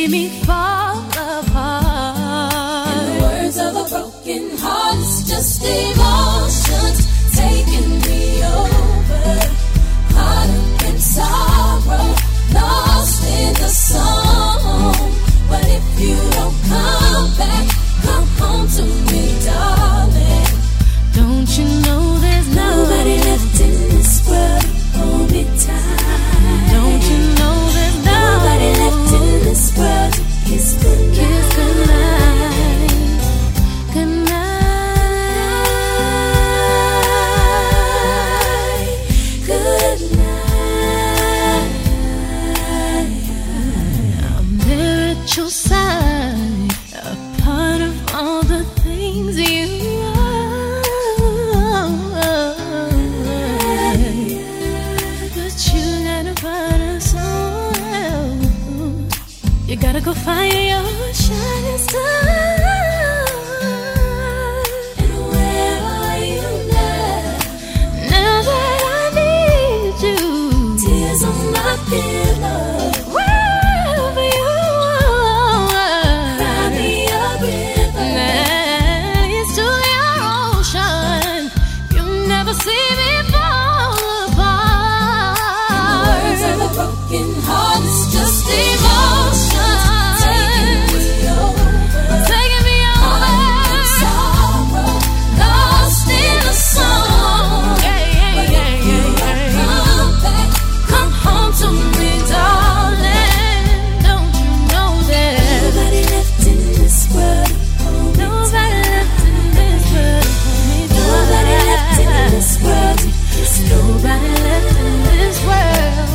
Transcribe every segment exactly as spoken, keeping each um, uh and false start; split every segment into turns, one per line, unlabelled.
see me fall apart.
In the words of a broken heart, it's just emotions taking me over. Caught up in sorrow, lost in the song. But if you don't come back, come home to me, darling.
Don't you know there's
nobody left in this world to hold me tight?
Don't you know there's
nobody left in this world to kiss goodnight?
Kiss goodnight, goodnight,
goodnight.
I'm there at your side, a part of all the things you are. But you gotta find us somewhere else. You gotta go find your shining star.
And where are you now?
Now that I need you,
Tears on my pillow.
wherever you are,
Cry me a river.
next to your ocean, you never see me fall apart.
Words of a broken heart, it's just emotions taking me over.
Taking me
Caught up in
over.
sorrow, lost in the song.
Yeah, yeah,
But
yeah,
if you
yeah,
don't
yeah.
come back, come home to me, darling.
Don't you know that
Nobody left in this world to hold me
nobody
tight.
left in this world to hold me
Nobody left in
tight.
this world to kiss
Nobody left in this world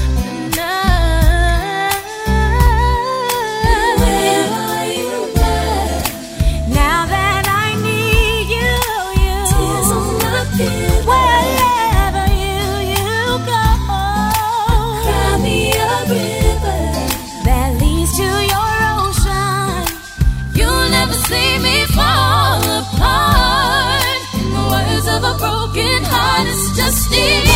Where
tonight.
are you now?
Now that I need you, you,
Tears on my pillow.
wherever you, you go,
Cry me a river.
that leads to your ocean. You'll never see me fall apart. In the words of a broken heart, it's just emotion